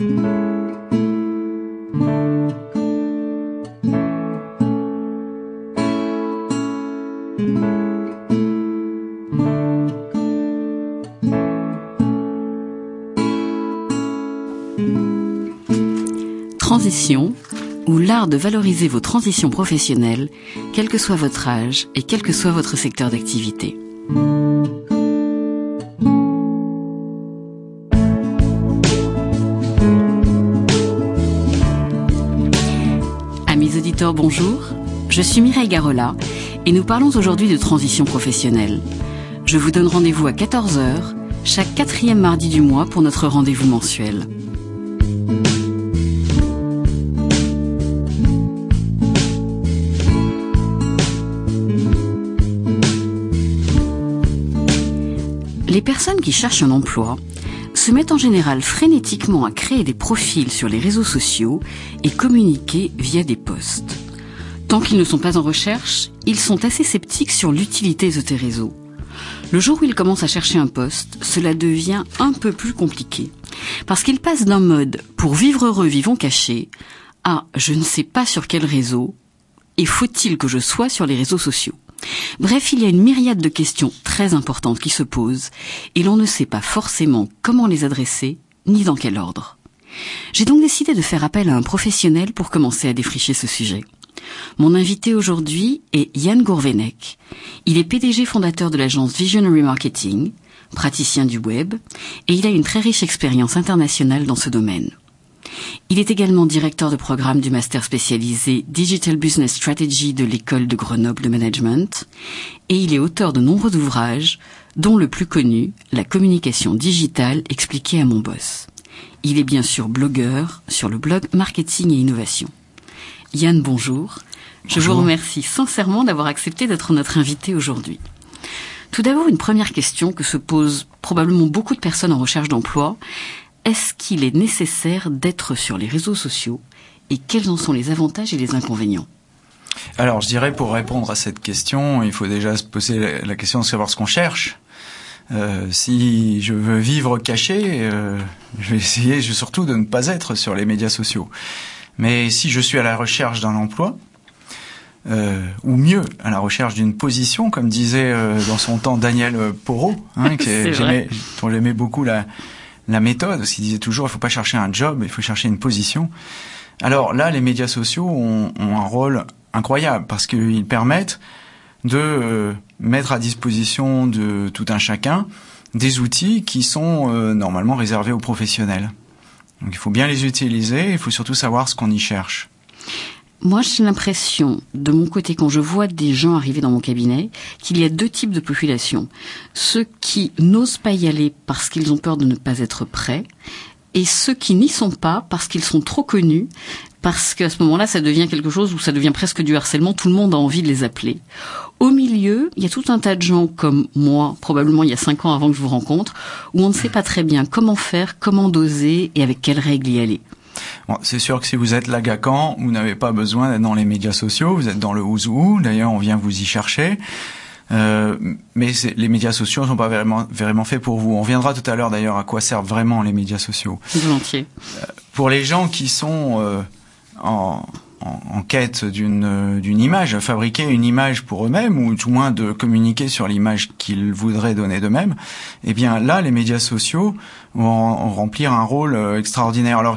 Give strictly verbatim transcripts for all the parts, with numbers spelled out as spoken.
Transition, ou l'art de valoriser vos transitions professionnelles, quel que soit votre âge et quel que soit votre secteur d'activité. Amis auditeurs, bonjour. Je suis Mireille Garola et nous parlons aujourd'hui de transition professionnelle. Je vous donne rendez-vous à quatorze heures, chaque quatrième mardi du mois pour notre rendez-vous mensuel. Les personnes qui cherchent un emploi se mettent en général frénétiquement à créer des profils sur les réseaux sociaux et communiquer via des posts. Tant qu'ils ne sont pas en recherche, ils sont assez sceptiques sur l'utilité de ces réseaux. Le jour où ils commencent à chercher un poste, cela devient un peu plus compliqué. Parce qu'ils passent d'un mode « pour vivre heureux, vivons cachés » à « je ne sais pas sur quel réseau et faut-il que je sois sur les réseaux sociaux ?» Bref, il y a une myriade de questions très importantes qui se posent et l'on ne sait pas forcément comment les adresser ni dans quel ordre. J'ai donc décidé de faire appel à un professionnel pour commencer à défricher ce sujet. Mon invité aujourd'hui est Jan Gourvenec. Il est P D G fondateur de l'agence Visionary Marketing, praticien du web, et il a une très riche expérience internationale dans ce domaine. Il est également directeur de programme du master spécialisé Digital Business Strategy de l'école de Grenoble de Management et il est auteur de nombreux ouvrages, dont le plus connu, La communication digitale expliquée à mon boss. Il est bien sûr blogueur sur le blog Marketing et Innovation. Jan, bonjour. Je bonjour. Vous remercie sincèrement d'avoir accepté d'être notre invité aujourd'hui. Tout d'abord, une première question que se posent probablement beaucoup de personnes en recherche d'emploi. Est-ce qu'il est nécessaire d'être sur les réseaux sociaux et quels en sont les avantages et les inconvénients ? Alors, je dirais pour répondre à cette question, il faut déjà se poser la question de savoir ce qu'on cherche. Euh, si je veux vivre caché, euh, je vais essayer surtout de ne pas être sur les médias sociaux. Mais si je suis à la recherche d'un emploi, euh, ou mieux, à la recherche d'une position, comme disait euh, dans son temps Daniel Porot, hein, qui est, j'aimais, dont j'aimais beaucoup la... La méthode, parce qu'il disait toujours, il ne faut pas chercher un job, il faut chercher une position. Alors là, les médias sociaux ont, ont un rôle incroyable, parce qu'ils permettent de euh, mettre à disposition de tout un chacun des outils qui sont euh, normalement réservés aux professionnels. Donc il faut bien les utiliser, il faut surtout savoir ce qu'on y cherche. Moi, j'ai l'impression, de mon côté, quand je vois des gens arriver dans mon cabinet, qu'il y a deux types de populations. Ceux qui n'osent pas y aller parce qu'ils ont peur de ne pas être prêts, et ceux qui n'y sont pas parce qu'ils sont trop connus, parce qu'à ce moment-là, ça devient quelque chose où ça devient presque du harcèlement, tout le monde a envie de les appeler. Au milieu, il y a tout un tas de gens comme moi, probablement il y a cinq ans avant que je vous rencontre, où on ne sait pas très bien comment faire, comment doser et avec quelles règles y aller. Bon, c'est sûr que si vous êtes l'agacan, vous n'avez pas besoin d'être dans les médias sociaux, vous êtes dans le ouzou, d'ailleurs on vient vous y chercher. Euh, mais c'est, les médias sociaux ne sont pas vraiment, vraiment faits pour vous. On reviendra tout à l'heure d'ailleurs à quoi servent vraiment les médias sociaux. Volontiers. Euh, pour les gens qui sont euh, en, en, en quête d'une, d'une image, fabriquer une image pour eux-mêmes, ou tout moins de communiquer sur l'image qu'ils voudraient donner d'eux-mêmes, eh bien là, les médias sociaux vont remplir un rôle extraordinaire. Alors,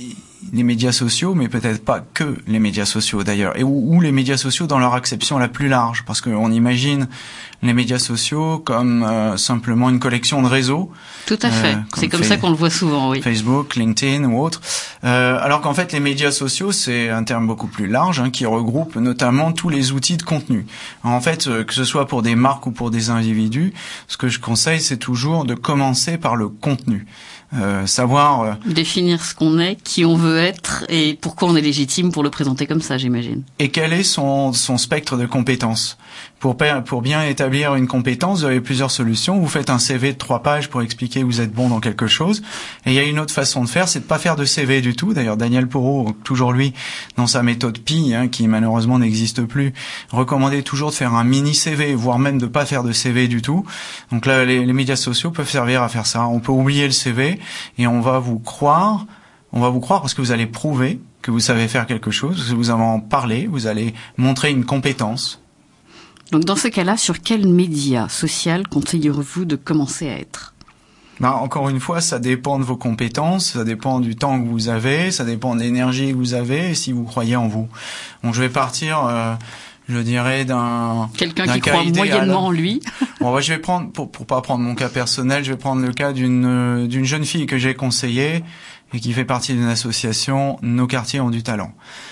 les médias sociaux, mais peut-être pas que les médias sociaux d'ailleurs, et ou, ou les médias sociaux dans leur acception la plus large, parce qu'on imagine les médias sociaux comme euh, simplement une collection de réseaux. Tout à fait, euh, comme c'est comme fait ça qu'on le voit souvent, oui. Facebook, LinkedIn ou autres. Euh, alors qu'en fait, les médias sociaux, c'est un terme beaucoup plus large, hein, qui regroupe notamment tous les outils de contenu. En fait, euh, que ce soit pour des marques ou pour des individus, ce que je conseille, c'est toujours de commencer par le contenu. Euh, savoir euh, définir ce qu'on est, qui on veut être et pourquoi on est légitime pour le présenter comme ça, j'imagine. Et quel est son, son spectre de compétences. Pour, pour bien établir une compétence, vous avez plusieurs solutions. Vous faites un C V de trois pages pour expliquer que vous êtes bon dans quelque chose. Et il y a une autre façon de faire, c'est de pas faire de C V du tout. D'ailleurs, Daniel Porot, toujours lui, dans sa méthode P I, hein, qui malheureusement n'existe plus, recommandait toujours de faire un mini C V, voire même de pas faire de C V du tout. Donc là, les, les médias sociaux peuvent servir à faire ça. On peut oublier le C V et on va vous croire on va vous croire parce que vous allez prouver que vous savez faire quelque chose, que vous allez en parler, vous allez montrer une compétence. Donc dans ce cas-là, sur quel média social conseillerez-vous de commencer à être ? Ben, encore une fois, ça dépend de vos compétences, ça dépend du temps que vous avez, ça dépend de l'énergie que vous avez et si vous croyez en vous. Donc je vais partir, euh, je dirais, d'un quelqu'un d'un qui cas croit idéal. moyennement en lui. Bon, bah, je vais prendre, pour pour pas prendre mon cas personnel, je vais prendre le cas d'une d'une jeune fille que j'ai conseillée et qui fait partie d'une association. Nos quartiers ont du talent.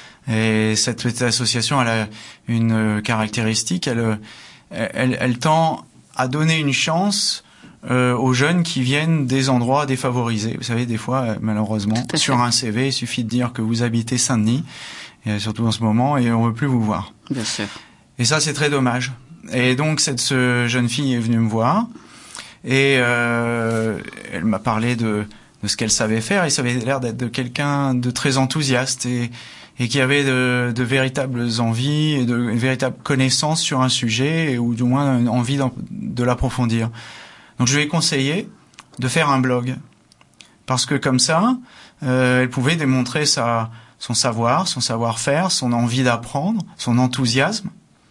Et cette, cette association, elle a une caractéristique, elle elle, elle tend à donner une chance Euh, aux jeunes qui viennent des endroits défavorisés. Vous savez, des fois, euh, malheureusement, sur un C V, il suffit de dire que vous habitez Saint-Denis, et surtout en ce moment, et on veut plus vous voir. Bien sûr. Et ça, c'est très dommage. Et donc, cette ce jeune fille est venue me voir, et euh, elle m'a parlé de, de ce qu'elle savait faire, et ça avait l'air d'être de quelqu'un de très enthousiaste, et, et qui avait de, de véritables envies, et de, une véritable connaissance sur un sujet, ou du moins une envie de l'approfondir. Donc je lui ai conseillé de faire un blog, parce que comme ça, euh, elle pouvait démontrer sa, son savoir, son savoir-faire, son envie d'apprendre, son enthousiasme,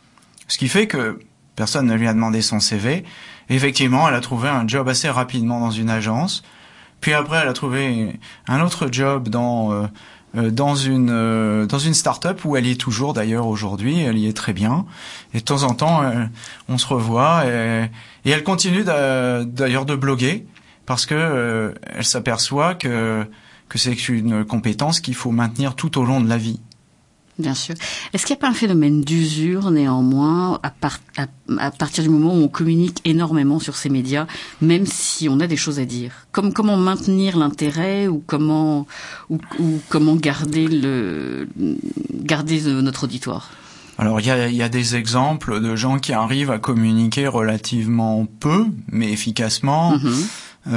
ce qui fait que personne ne lui a demandé son C V. Et effectivement, elle a trouvé un job assez rapidement dans une agence, puis après elle a trouvé un autre job dans euh, dans une euh, dans une start-up où elle y est toujours d'ailleurs aujourd'hui, elle y est très bien. Et de temps en temps, euh, on se revoit et, et elle continue d'ailleurs de bloguer parce que euh, elle s'aperçoit que que c'est une compétence qu'il faut maintenir tout au long de la vie. Bien sûr. Est-ce qu'il n'y a pas un phénomène d'usure, néanmoins, à, part, à, à partir du moment où on communique énormément sur ces médias, même si on a des choses à dire ? Comme comment maintenir l'intérêt ou comment ou, ou comment garder le garder notre auditoire ? Alors il y a, y a des exemples de gens qui arrivent à communiquer relativement peu, mais efficacement. Mm-hmm.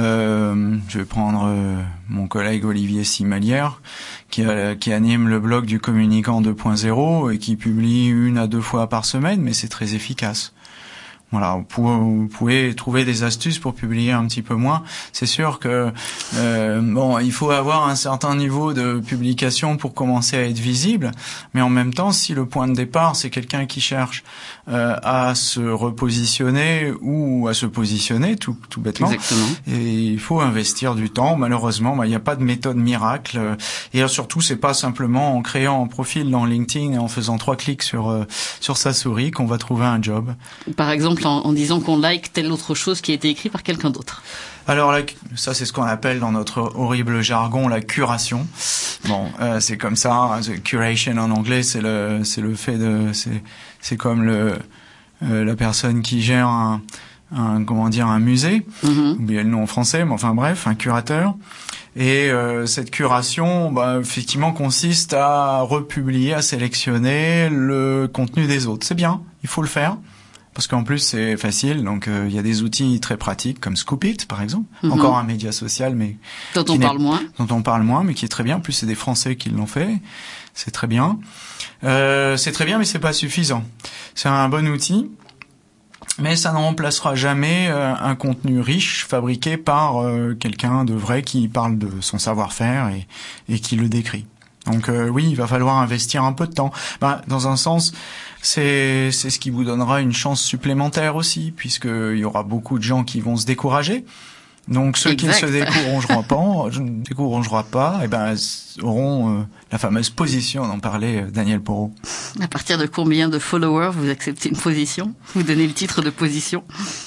Euh, je vais prendre euh, mon collègue Olivier Simalière, qui, a, qui anime le blog du Communicant deux point zéro et qui publie une à deux fois par semaine, mais c'est très efficace. Voilà, vous pouvez, vous pouvez trouver des astuces pour publier un petit peu moins. C'est sûr que euh, bon, il faut avoir un certain niveau de publication pour commencer à être visible, mais en même temps, si le point de départ c'est quelqu'un qui cherche euh, à se repositionner ou à se positionner, tout, tout bêtement, exactement. Et il faut investir du temps. Malheureusement, bah, il n'y a pas de méthode miracle. Et surtout, c'est pas simplement en créant un profil dans LinkedIn et en faisant trois clics sur euh, sur sa souris qu'on va trouver un job. Par exemple, En, en disant qu'on like telle autre chose qui a été écrite par quelqu'un d'autre. Alors là, ça c'est ce qu'on appelle dans notre horrible jargon la curation. Bon, euh, c'est comme ça. Hein, curation en anglais, c'est le c'est le fait de c'est c'est comme le euh, la personne qui gère un, un comment dire un musée. Mm-hmm. Oubliez le nom en français, mais enfin bref, un curateur. Et euh, cette curation, bah, effectivement, consiste à republier, à sélectionner le contenu des autres. C'est bien, il faut le faire. Parce qu'en plus c'est facile, donc il euh, y a des outils très pratiques comme Scoopit par exemple, mm-hmm. Encore un média social mais dont on parle moins, dont on parle moins, mais qui est très bien. En plus c'est des Français qui l'ont fait, c'est très bien. Euh, c'est très bien, mais c'est pas suffisant. C'est un bon outil, mais ça ne remplacera jamais euh, un contenu riche fabriqué par euh, quelqu'un de vrai qui parle de son savoir-faire et, et qui le décrit. Donc euh, oui, il va falloir investir un peu de temps. Ben, dans un sens, c'est c'est ce qui vous donnera une chance supplémentaire aussi, puisque il y aura beaucoup de gens qui vont se décourager. Donc ceux exact. Qui ne se décourageront pas, ne décourageront pas, et ben auront euh, la fameuse position dont parlait euh, Daniel Porot. À partir de combien de followers vous acceptez une position ? Vous donnez le titre de position ?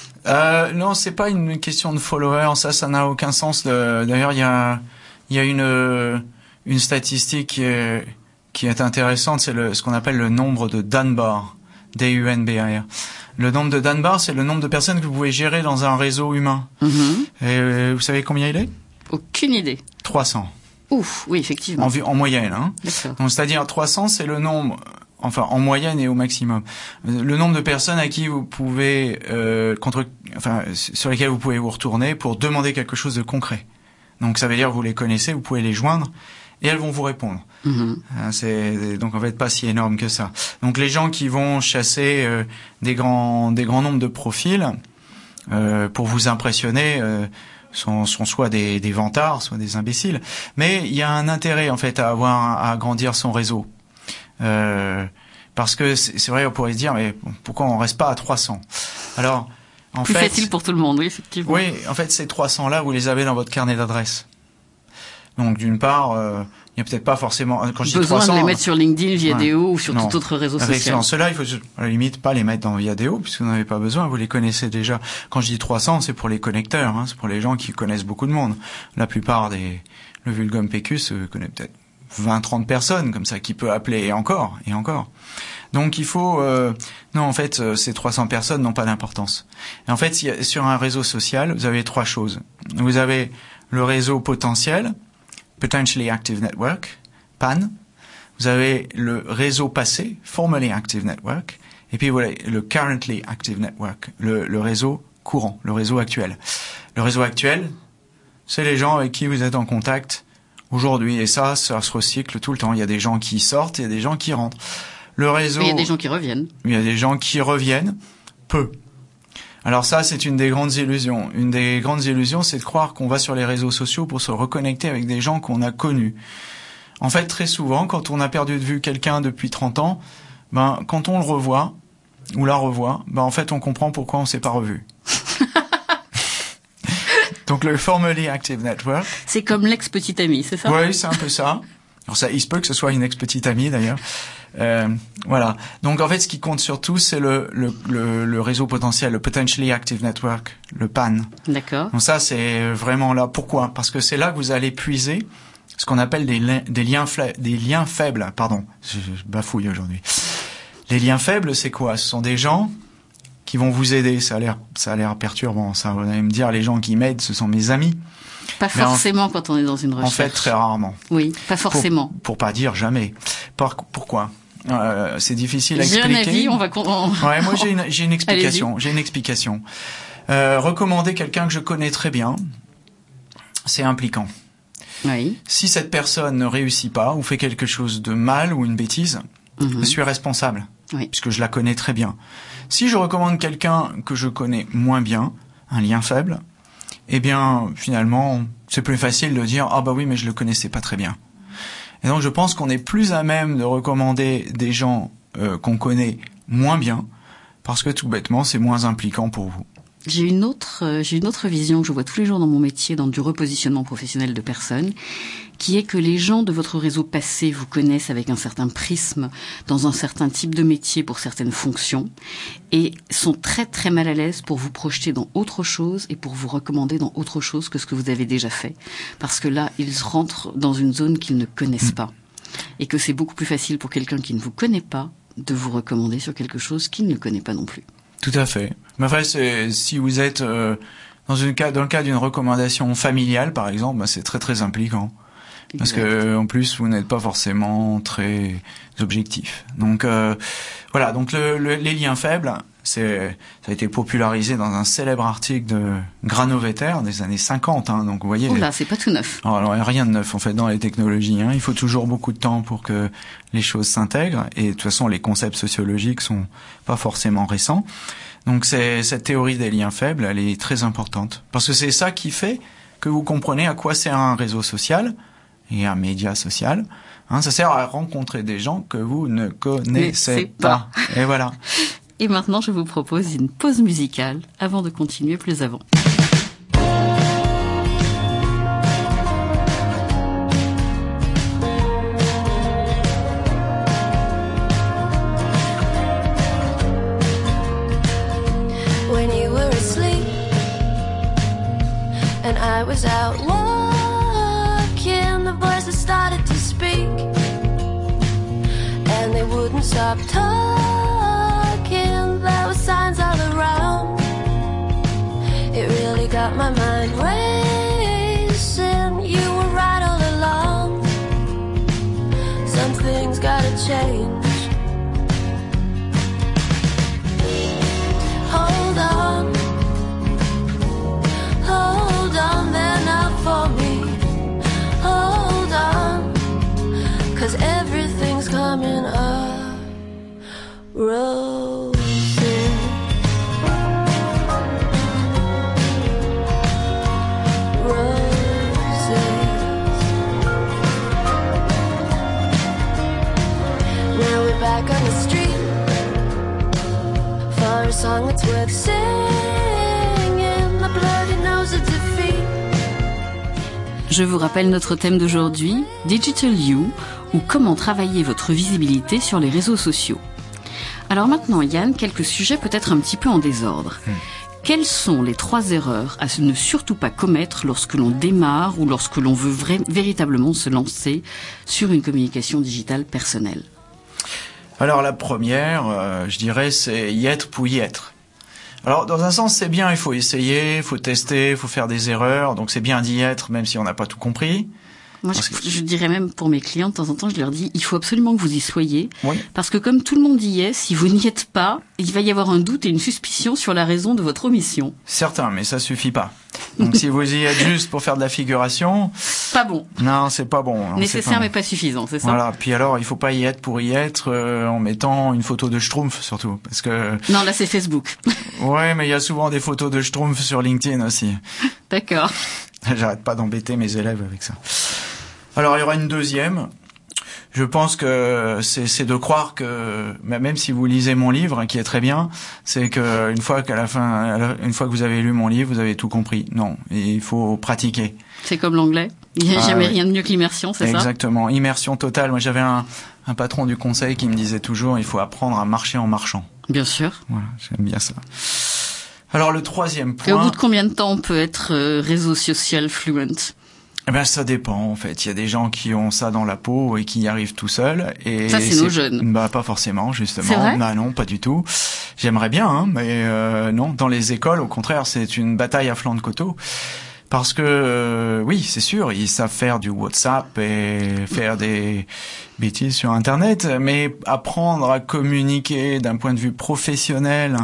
Euh, non, c'est pas une question de followers. Ça, ça n'a aucun sens. De... D'ailleurs, il y a il y a une euh, une statistique qui est, qui est intéressante, c'est le, ce qu'on appelle le nombre de Dunbar, D U N B A R. Le nombre de Dunbar, c'est le nombre de personnes que vous pouvez gérer dans un réseau humain. Mm-hmm. Et vous savez combien il est ? Aucune idée. trois cents. Ouf, oui, effectivement. En, en moyenne, hein. D'accord. Donc, c'est-à-dire trois cents, c'est le nombre, enfin en moyenne et au maximum, le nombre de personnes à qui vous pouvez, euh, contre, enfin sur lesquelles vous pouvez vous retourner pour demander quelque chose de concret. Donc ça veut dire que vous les connaissez, vous pouvez les joindre. Et elles vont vous répondre. Mmh. C'est donc en fait pas si énorme que ça. Donc les gens qui vont chasser euh, des grands des grands nombres de profils euh, pour vous impressionner, euh, sont, sont soit des, des vantards, soit des imbéciles. Mais il y a un intérêt en fait à avoir à agrandir son réseau. Euh, parce que c'est, c'est vrai, on pourrait se dire, mais pourquoi on reste pas à trois cents? Alors, en Plus fait, facile pour tout le monde, oui, effectivement. Oui, en fait, ces trois cents là, vous les avez dans votre carnet d'adresses. Donc, d'une part, euh, il y a peut-être pas forcément quand je dis besoin trois cents, de les mettre sur LinkedIn, Viadeo, ouais, ou sur non. tout autre réseau Avec, social. Ceux-là, il faut à la limite pas les mettre dans Viadeo puisque vous n'en avez pas besoin, vous les connaissez déjà. Quand je dis trois cents, c'est pour les connecteurs, hein, c'est pour les gens qui connaissent beaucoup de monde. La plupart des le Vulgum Pécus euh, connaît peut-être vingt trente personnes comme ça qui peut appeler et encore et encore. Donc il faut euh, non en fait euh, ces trois cents personnes n'ont pas d'importance. Et en fait, si, sur un réseau social, vous avez trois choses. Vous avez le réseau potentiel, Potentially Active Network, P A N. Vous avez le réseau passé, Formerly Active Network, et puis voilà le Currently Active Network, le, le réseau courant, le réseau actuel. Le réseau actuel, c'est les gens avec qui vous êtes en contact aujourd'hui, et ça, ça se recycle tout le temps. Il y a des gens qui sortent, il y a des gens qui rentrent. Le réseau. Il y a des gens qui reviennent. Il y a des gens qui reviennent, peu. Alors ça, c'est une des grandes illusions. Une des grandes illusions, c'est de croire qu'on va sur les réseaux sociaux pour se reconnecter avec des gens qu'on a connus. En fait, très souvent, quand on a perdu de vue quelqu'un depuis trente ans, ben, quand on le revoit, ou la revoit, ben, en fait, on comprend pourquoi on s'est pas revu. Donc, le Formerly Active Network. C'est comme l'ex-petite amie, c'est ça? Oui, c'est un peu ça. Alors ça, il se peut que ce soit une ex-petite amie, d'ailleurs. Euh, voilà. Donc, en fait, ce qui compte surtout, c'est le, le, le, le réseau potentiel, le Potentially Active Network, le P A N. D'accord. Donc ça, c'est vraiment là. Pourquoi? Parce que c'est là que vous allez puiser ce qu'on appelle des, li- des liens fla- des liens faibles. Pardon, je, je bafouille aujourd'hui. Les liens faibles, c'est quoi? Ce sont des gens qui vont vous aider. Ça a l'air, ça a l'air perturbant. Ça, vous allez me dire, les gens qui m'aident, ce sont mes amis. Pas Mais forcément en, quand on est dans une recherche. En fait, très rarement. Oui, pas forcément. Pour, pour pas dire jamais. Par, pourquoi? Euh, c'est difficile à j'ai expliquer. J'ai un avis, on va... On... Ouais, moi j'ai une, j'ai une explication. J'ai une explication. Euh, recommander quelqu'un que je connais très bien, c'est impliquant. Oui. Si cette personne ne réussit pas ou fait quelque chose de mal ou une bêtise, mm-hmm. je suis responsable, oui. puisque je la connais très bien. Si je recommande quelqu'un que je connais moins bien, un lien faible, eh bien, finalement, c'est plus facile de dire « Ah bah oui, mais je le connaissais pas très bien ». Et donc, je pense qu'on est plus à même de recommander des gens euh, qu'on connaît moins bien, parce que tout bêtement, c'est moins impliquant pour vous. J'ai une autre, euh, j'ai une autre vision que je vois tous les jours dans mon métier, dans du repositionnement professionnel de personnes, qui est que les gens de votre réseau passé vous connaissent avec un certain prisme, dans un certain type de métier pour certaines fonctions, et sont très très mal à l'aise pour vous projeter dans autre chose et pour vous recommander dans autre chose que ce que vous avez déjà fait. Parce que là, ils rentrent dans une zone qu'ils ne connaissent pas. Et que c'est beaucoup plus facile pour quelqu'un qui ne vous connaît pas de vous recommander sur quelque chose qu'il ne connaît pas non plus. Tout à fait. Mais enfin, c'est, si vous êtes euh, dans, une cas, dans le cas d'une recommandation familiale, par exemple, bah, c'est très très impliquant. Exact. Parce que en plus, vous n'êtes pas forcément très objectif. Donc euh, voilà. Donc le, le, les liens faibles, c'est, ça a été popularisé dans un célèbre article de Granovetter des années cinquante. Hein, donc vous voyez. Oh là, c'est pas tout neuf. Alors, il n'y a rien de neuf en fait dans les technologies. Hein. Il faut toujours beaucoup de temps pour que les choses s'intègrent. Et de toute façon, les concepts sociologiques sont pas forcément récents. Donc c'est cette théorie des liens faibles, elle est très importante parce que c'est ça qui fait que vous comprenez à quoi sert un réseau social et un média social. Hein, ça sert à rencontrer des gens que vous ne connaissez pas. pas. Et voilà. Et maintenant, je vous propose une pause musicale avant de continuer plus avant. I was out walking, the voices started to speak, and they wouldn't stop talking. There were signs all around. It really got my mind racing. You were right all along. Some things gotta change. Hold on. Hold on, they're not for me. Hold on, 'cause everything's coming up roses. song that's worth singing. The bloody nose of defeat. Je vous rappelle notre thème d'aujourd'hui, Digital You, ou comment travailler votre visibilité sur les réseaux sociaux. Alors maintenant, Yann, quelques sujets peut-être un petit peu en désordre. Hmm. Quelles sont les trois erreurs à ne surtout pas commettre lorsque l'on démarre ou lorsque l'on veut vra- véritablement se lancer sur une communication digitale personnelle ? Alors la première, euh, je dirais, c'est y être pour y être. Alors dans un sens, c'est bien, il faut essayer, il faut tester, il faut faire des erreurs, donc c'est bien d'y être même si on n'a pas tout compris. Moi, je, que... je dirais même pour mes clients, de temps en temps, je leur dis, il faut absolument que vous y soyez. Oui. Parce que comme tout le monde y est, si vous n'y êtes pas, il va y avoir un doute et une suspicion sur la raison de votre omission. Certain, mais ça suffit pas. Donc si vous y êtes juste pour faire de la figuration... Pas bon. Non, c'est pas bon. Non, nécessaire c'est pas mais bon. Pas suffisant, c'est ça ? Voilà, puis alors, il faut pas y être pour y être euh, en mettant une photo de Schtroumpf, surtout. Parce que... Non, là c'est Facebook. Ouais, mais il y a souvent des photos de Schtroumpf sur LinkedIn aussi. D'accord. J'arrête pas d'embêter mes élèves avec ça. Alors, il y aura une deuxième. Je pense que c'est, c'est de croire que, même si vous lisez mon livre, hein, qui est très bien, c'est que une fois qu'à la fin, une fois que vous avez lu mon livre, vous avez tout compris. Non, il faut pratiquer. C'est comme l'anglais. Il n'y a ah, jamais oui. rien de mieux que l'immersion, c'est Exactement. ça ? Exactement. Immersion totale. Moi, j'avais un, un patron du conseil qui me disait toujours, il faut apprendre à marcher en marchant. Bien sûr. Voilà, j'aime bien ça. Alors, le troisième point. Et au bout de combien de temps on peut être euh, réseau social fluent ? Eh ben, ça dépend, en fait. Il y a des gens qui ont ça dans la peau et qui y arrivent tout seuls. Et ça, c'est, c'est nos jeunes. Bah, pas forcément, justement. C'est vrai ? Bah, non, pas du tout. J'aimerais bien, hein, mais euh, non. Dans les écoles, au contraire, c'est une bataille à flanc de coteau. Parce que, euh, oui, c'est sûr, ils savent faire du WhatsApp et faire des bêtises sur Internet, mais apprendre à communiquer d'un point de vue professionnel...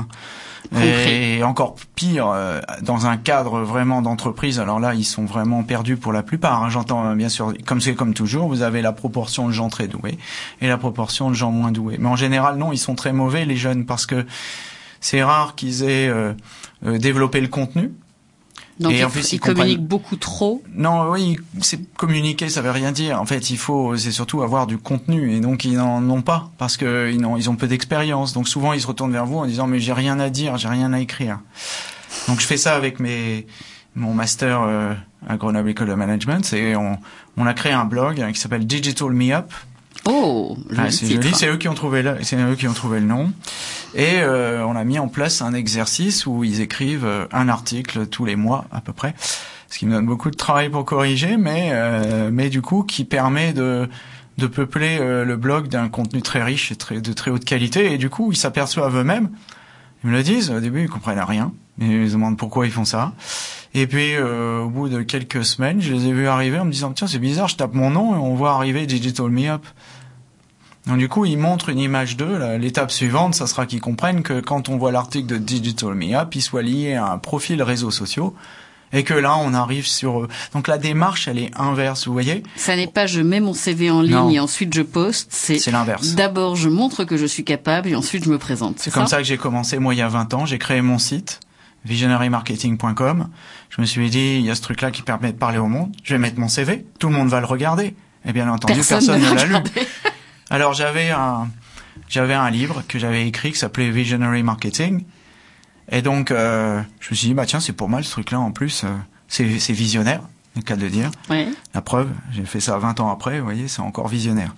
Et encore pire, euh, dans un cadre vraiment d'entreprise, alors là, ils sont vraiment perdus pour la plupart. Hein. J'entends, bien sûr, comme c'est comme toujours, vous avez la proportion de gens très doués et la proportion de gens moins doués. Mais en général, non, ils sont très mauvais, les jeunes, parce que c'est rare qu'ils aient euh, euh, développé le contenu. Donc et ils, en plus, ils, ils communiquent beaucoup trop. Non, oui, c'est communiquer, ça veut rien dire. En fait, il faut, c'est surtout avoir du contenu, et donc ils n'en ont pas parce que ils ont, ils ont peu d'expérience. Donc souvent, ils se retournent vers vous en disant mais j'ai rien à dire, j'ai rien à écrire. Donc je fais ça avec mes mon master euh, à Grenoble École de Management. C'est on, on a créé un blog hein, qui s'appelle Digital Me Up. Oh, ah, c'est joli, c'est eux qui ont trouvé le, c'est eux qui ont trouvé le nom. Et euh, on a mis en place un exercice où ils écrivent un article tous les mois à peu près, ce qui me donne beaucoup de travail pour corriger, mais euh, mais du coup qui permet de de peupler euh, le blog d'un contenu très riche et très de très haute qualité. Et du coup, ils s'aperçoivent eux-mêmes, ils me le disent. Au début, ils comprennent rien, mais ils se demandent pourquoi ils font ça. Et puis, euh, au bout de quelques semaines, je les ai vus arriver en me disant tiens, c'est bizarre, je tape mon nom et on voit arriver Digital Me Up. Donc du coup, ils montrent une image d'eux. Là, l'étape suivante, ça sera qu'ils comprennent que quand on voit l'article de Digital Me Up, il soit lié à un profil réseaux sociaux. Et que là, on arrive sur... Donc la démarche, elle est inverse, vous voyez ? Ça n'est pas je mets mon C V en ligne non. et ensuite je poste. C'est, c'est l'inverse. D'abord, je montre que je suis capable et ensuite je me présente. C'est, c'est comme ça, ça que j'ai commencé, moi, il y a vingt ans. J'ai créé mon site, visionary marketing point com. Je me suis dit, il y a ce truc-là qui permet de parler au monde. Je vais mettre mon C V. Tout le monde va le regarder. Et bien entendu, personne, personne ne l'a lu. Alors j'avais un j'avais un livre que j'avais écrit qui s'appelait Visionary Marketing et donc euh, je me suis dit bah tiens c'est pour moi ce truc là en plus euh, c'est c'est visionnaire le cas de le dire. Oui. La preuve j'ai fait ça vingt ans après vous voyez c'est encore visionnaire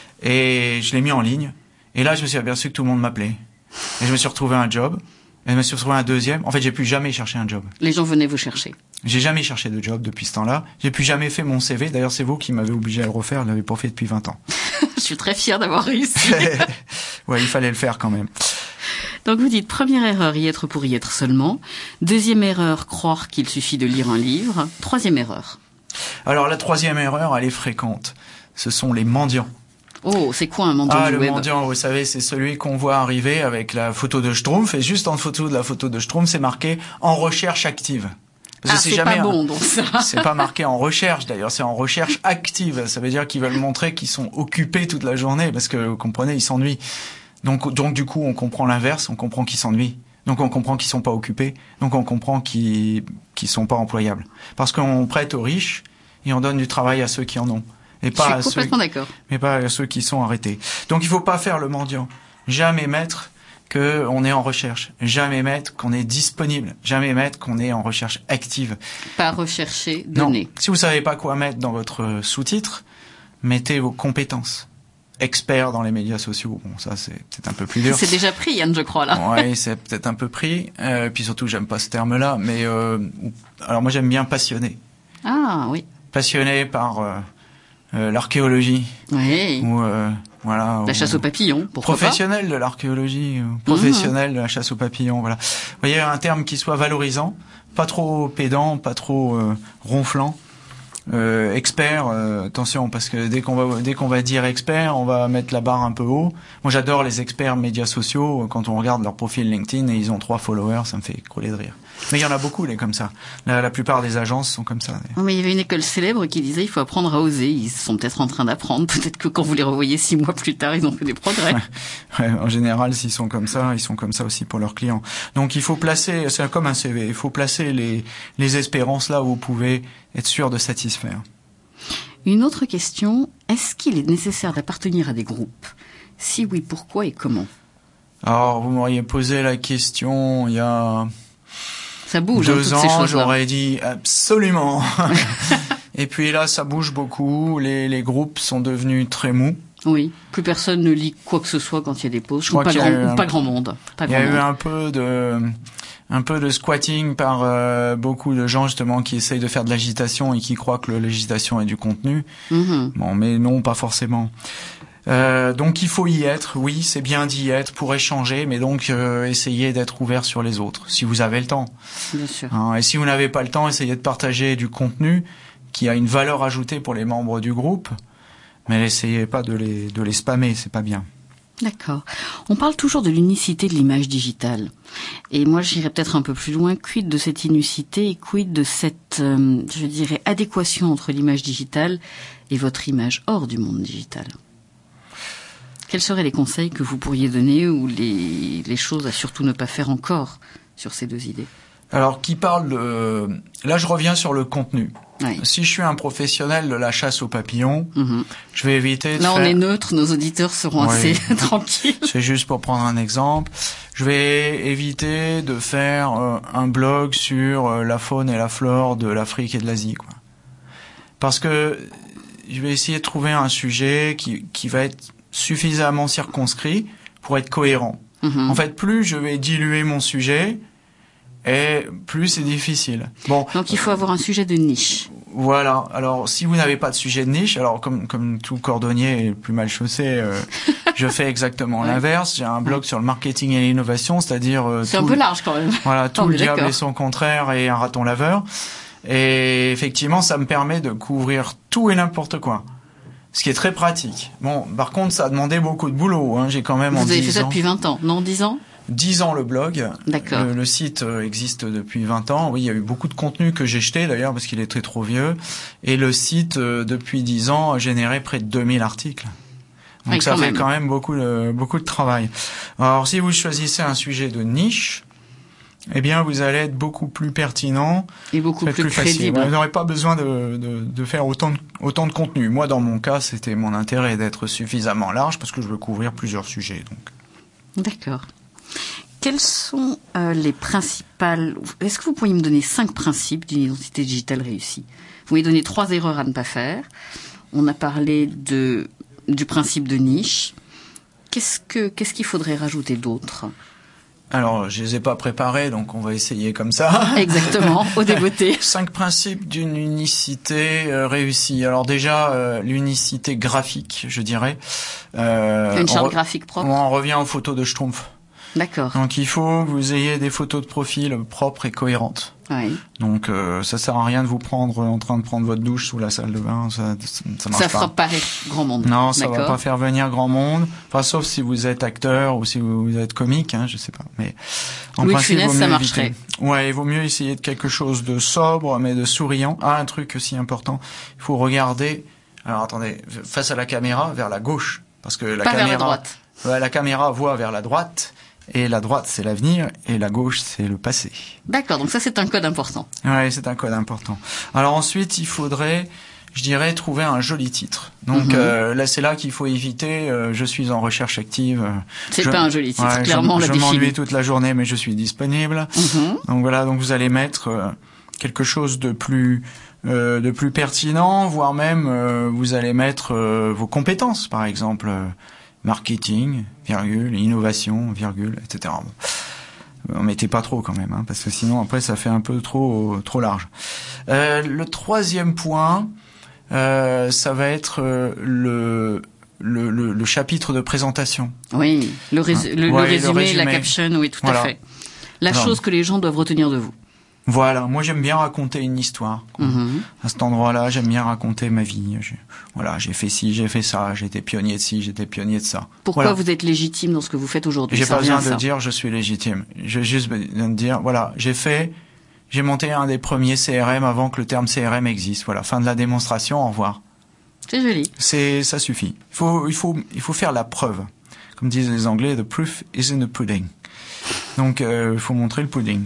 et je l'ai mis en ligne et là je me suis aperçu que tout le monde m'appelait et je me suis retrouvé un job et je me suis retrouvé un deuxième. En fait j'ai plus jamais cherché un job. Les gens venaient vous chercher. J'ai jamais cherché de job depuis ce temps-là. J'ai plus jamais fait mon C V. D'ailleurs, c'est vous qui m'avez obligé à le refaire. Je l'avais pas fait depuis vingt ans. Je suis très fière d'avoir réussi. Ouais, il fallait le faire quand même. Donc vous dites, première erreur, y être pour y être seulement. Deuxième erreur, croire qu'il suffit de lire un livre. Troisième erreur. Alors la troisième erreur, elle est fréquente. Ce sont les mendiants. Oh, c'est quoi un mendiant ah, du web ? Ah, le mendiant, vous savez, c'est celui qu'on voit arriver avec la photo de Schtroumpf. Et juste en photo de la photo de Schtroumpf, c'est marqué « En recherche active ». Parce ah, que c'est, c'est jamais pas bon, donc ça. C'est pas marqué en recherche, d'ailleurs, c'est en recherche active. Ça veut dire qu'ils veulent montrer qu'ils sont occupés toute la journée, parce que, vous comprenez, ils s'ennuient. Donc, donc, du coup, on comprend l'inverse, on comprend qu'ils s'ennuient. Donc, on comprend qu'ils sont pas occupés. Donc, on comprend qu'ils, qu'ils sont pas employables. Parce qu'on prête aux riches, et on donne du travail à ceux qui en ont. Et pas Je suis à complètement ceux, d'accord. Mais pas à ceux qui sont arrêtés. Donc, il faut pas faire le mendiant. Jamais mettre que on est en recherche. Jamais mettre qu'on est disponible. Jamais mettre qu'on est en recherche active. Pas rechercher, donner. Non. Si vous savez pas quoi mettre dans votre sous-titre, mettez vos compétences. Expert dans les médias sociaux. Bon, ça, c'est peut-être un peu plus dur. C'est déjà pris, Yann, je crois, là. Oui, c'est peut-être un peu pris. Euh, puis surtout, j'aime pas ce terme-là. Mais euh, alors moi, j'aime bien passionné. Ah, oui. Passionné par euh, euh, l'archéologie. Oui. Ou euh, voilà. La ou, chasse aux papillons, pourquoi professionnel de l'archéologie, ou professionnel mmh. de la chasse aux papillons. Voilà. Vous voyez, un terme qui soit valorisant, pas trop pédant, pas trop euh, ronflant. Euh, expert, euh, attention, parce que dès qu'on va dès qu'on va dire expert, on va mettre la barre un peu haut. Moi, j'adore les experts médias sociaux. Quand on regarde leur profil LinkedIn et ils ont trois followers, ça me fait crouler de rire. Mais il y en a beaucoup, les comme ça. La, la plupart des agences sont comme ça. Mais il y avait une école célèbre qui disait il faut apprendre à oser. Ils sont peut-être en train d'apprendre. Peut-être que quand vous les revoyez six mois plus tard, ils ont fait des progrès. Ouais, ouais, en général, s'ils sont comme ça, ils sont comme ça aussi pour leurs clients. Donc, il faut placer, c'est comme un C V. Il faut placer les les espérances là où vous pouvez être sûr de satisfaire. Une autre question, est-ce qu'il est nécessaire d'appartenir à des groupes? Si oui, pourquoi et comment? Alors, vous m'auriez posé la question il y a ça bouge, deux hein, ans, j'aurais dit absolument. Et puis là, ça bouge beaucoup. Les, les groupes sont devenus très mous. Oui, plus personne ne lit quoi que ce soit quand il y a des pauses. Je crois pas, qu'il y grand, a eu un... pas grand monde. Pas il y grand a monde. eu un peu de... un peu de squatting par euh, beaucoup de gens justement qui essayent de faire de l'agitation et qui croient que l'agitation est du contenu. Mm-hmm. Bon, mais non, pas forcément. Euh, donc il faut y être, oui, c'est bien d'y être pour échanger, mais donc euh, essayez d'être ouvert sur les autres, si vous avez le temps. Bien sûr. Hein, et si vous n'avez pas le temps, essayez de partager du contenu qui a une valeur ajoutée pour les membres du groupe, mais essayez pas de les, de les spammer, c'est pas bien. D'accord. On parle toujours de l'unicité de l'image digitale. Et moi, j'irais peut-être un peu plus loin. Quid de cette unicité et quid de cette, euh, je dirais, adéquation entre l'image digitale et votre image hors du monde digital? Quels seraient les conseils que vous pourriez donner ou les, les choses à surtout ne pas faire encore sur ces deux idées? Alors, qui parle de... Là, je reviens sur le contenu. Oui. Si je suis un professionnel de la chasse aux papillons, mmh. je vais éviter de Là, faire... on est neutre, nos auditeurs seront oui. assez tranquilles. C'est juste pour prendre un exemple. Je vais éviter de faire euh, un blog sur euh, la faune et la flore de l'Afrique et de l'Asie, quoi. Parce que je vais essayer de trouver un sujet qui, qui va être suffisamment circonscrit pour être cohérent. Mmh. En fait, plus je vais diluer mon sujet... et plus c'est difficile. Bon. Donc il faut avoir un sujet de niche. Voilà. Alors si vous n'avez pas de sujet de niche, alors comme comme tout cordonnier est plus mal chaussé, euh, je fais exactement ouais. l'inverse. J'ai un blog ouais. sur le marketing et l'innovation, c'est-à-dire euh, c'est tout, un peu large quand même. Voilà, tout oh, le diable d'accord. et son contraire et un raton laveur. Et effectivement, ça me permet de couvrir tout et n'importe quoi. Ce qui est très pratique. Bon, par contre, ça a demandé beaucoup de boulot. Hein. J'ai quand même vous en avez dix fait ça ans... depuis vingt ans, non dix ans? dix ans le blog. D'accord. Le, le site existe depuis vingt ans. Oui, il y a eu beaucoup de contenu que j'ai jeté d'ailleurs parce qu'il est très trop vieux. Et le site, depuis dix ans, a généré près de deux mille articles. Donc oui, ça fait même. quand même beaucoup de, beaucoup de travail. Alors si vous choisissez un sujet de niche, eh bien vous allez être beaucoup plus pertinent. Et beaucoup plus, plus crédible. Facile. Vous n'aurez pas besoin de, de, de faire autant de, autant de contenu. Moi, dans mon cas, c'était mon intérêt d'être suffisamment large parce que je veux couvrir plusieurs sujets. Donc. D'accord. Quelles sont euh, les principales... Est-ce que vous pourriez me donner cinq principes d'une identité digitale réussie? Vous m'avez donné trois erreurs à ne pas faire. On a parlé de, du principe de niche. Qu'est-ce que, qu'est-ce qu'il faudrait rajouter d'autre? Alors, je les ai pas préparés, donc on va essayer comme ça. Exactement, au débeauté. Cinq principes d'une unicité euh, réussie. Alors déjà, euh, l'unicité graphique, je dirais. Euh, Une charte re- graphique propre. On en revient aux photos de Schtroumpf. D'accord. Donc il faut que vous ayez des photos de profil propres et cohérentes. Oui. Donc euh, ça sert à rien de vous prendre en train de prendre votre douche sous la salle de bain, ça ça, ça marche ça pas. fera pas grand monde. Non, ça D'accord. va pas faire venir grand monde. Enfin sauf si vous êtes acteur ou si vous êtes comique, hein, je sais pas. Mais en Louis principe, Funès, vaut mieux ça éviter. marcherait. Ouais, il vaut mieux essayer de quelque chose de sobre mais de souriant. Ah, un truc aussi important, il faut regarder. Alors attendez, face à la caméra, vers la gauche, parce que la pas caméra, vers la droite. Ouais, la caméra voit vers la droite. Et la droite, c'est l'avenir, et la gauche, c'est le passé. D'accord, donc ça, c'est un code important. Ouais, c'est un code important. Alors ensuite, il faudrait je dirais trouver un joli titre. Donc mm-hmm. euh, là, c'est là qu'il faut éviter. Euh, je suis en recherche active. C'est je, pas un joli titre, ouais, clairement. Je, la je définit. m'ennuie toute la journée, mais je suis disponible. Mm-hmm. Donc voilà. Donc vous allez mettre euh, quelque chose de plus euh, de plus pertinent, voire même euh, vous allez mettre euh, vos compétences, par exemple euh, marketing, virgule, innovation, virgule, et cetera. Bon. On mettait pas trop quand même, hein, parce que sinon après ça fait un peu trop trop large. Euh, le troisième point, euh, ça va être euh, le, le le le chapitre de présentation. Oui, le, rés- le, ouais, le, résumé, le résumé, la caption, oui, tout voilà. à fait. La Alors, chose que les gens doivent retenir de vous. Voilà, moi j'aime bien raconter une histoire. Mm-hmm. À cet endroit-là, j'aime bien raconter ma vie. J'ai, voilà, j'ai fait ci, j'ai fait ça, j'ai été pionnier de ci, j'ai été pionnier de ça. Pourquoi voilà. vous êtes légitime dans ce que vous faites aujourd'hui? J'ai ça pas besoin de ça. dire je suis légitime. J'ai juste besoin de dire voilà, j'ai fait, j'ai monté un des premiers C R M avant que le terme C R M existe. Voilà, fin de la démonstration, au revoir. C'est joli. C'est, ça suffit. Il faut, il faut, il faut faire la preuve. Comme disent les Anglais, the proof is in the pudding. Donc, euh, il faut montrer le pudding.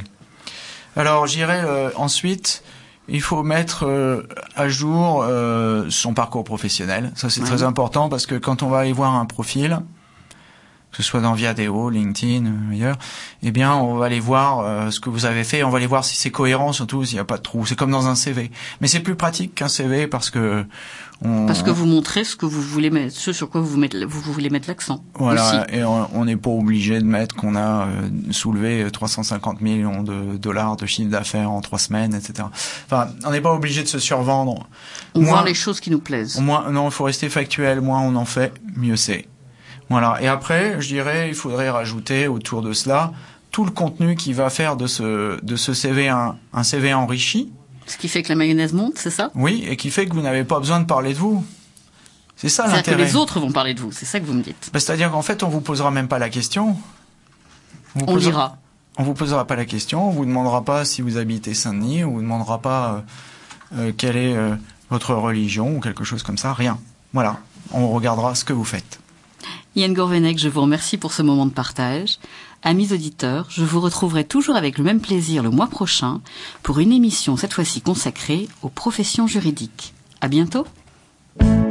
Alors, j'irai euh, ensuite, il faut mettre euh, à jour euh, son parcours professionnel. Ça, c'est ouais. très important parce que quand on va aller voir un profil, que ce soit dans Viadeo, LinkedIn, euh, ailleurs, eh bien, on va aller voir euh, ce que vous avez fait. On va aller voir si c'est cohérent, surtout s'il n'y a pas de trou. C'est comme dans un C V. Mais c'est plus pratique qu'un C V parce que on, parce que vous montrez ce que vous voulez mettre, ce sur quoi vous, mettez, vous, vous voulez mettre l'accent. Voilà, aussi. Et on n'est pas obligé de mettre qu'on a euh, soulevé trois cent cinquante millions de dollars de chiffre d'affaires en trois semaines, et cetera. Enfin, on n'est pas obligé de se survendre. On moins, voit les choses qui nous plaisent. Moins, non, il faut rester factuel. Moins on en fait, mieux c'est. Voilà. Et après, je dirais, il faudrait rajouter autour de cela tout le contenu qui va faire de ce de ce C V un, un C V enrichi. Ce qui fait que la mayonnaise monte, c'est ça? Oui, et qui fait que vous n'avez pas besoin de parler de vous. C'est ça C'est-à-dire l'intérêt. que les autres vont parler de vous, c'est ça que vous me dites. Ben, c'est-à-dire qu'en fait, on vous posera même pas la question. On, on posera, dira. On vous posera pas la question, on vous demandera pas si vous habitez Saint-Denis, on vous demandera pas euh, euh, quelle est euh, votre religion ou quelque chose comme ça, rien. Voilà, on regardera ce que vous faites. Yann Gourvenec, je vous remercie pour ce moment de partage. Amis auditeurs, je vous retrouverai toujours avec le même plaisir le mois prochain pour une émission cette fois-ci consacrée aux professions juridiques. À bientôt.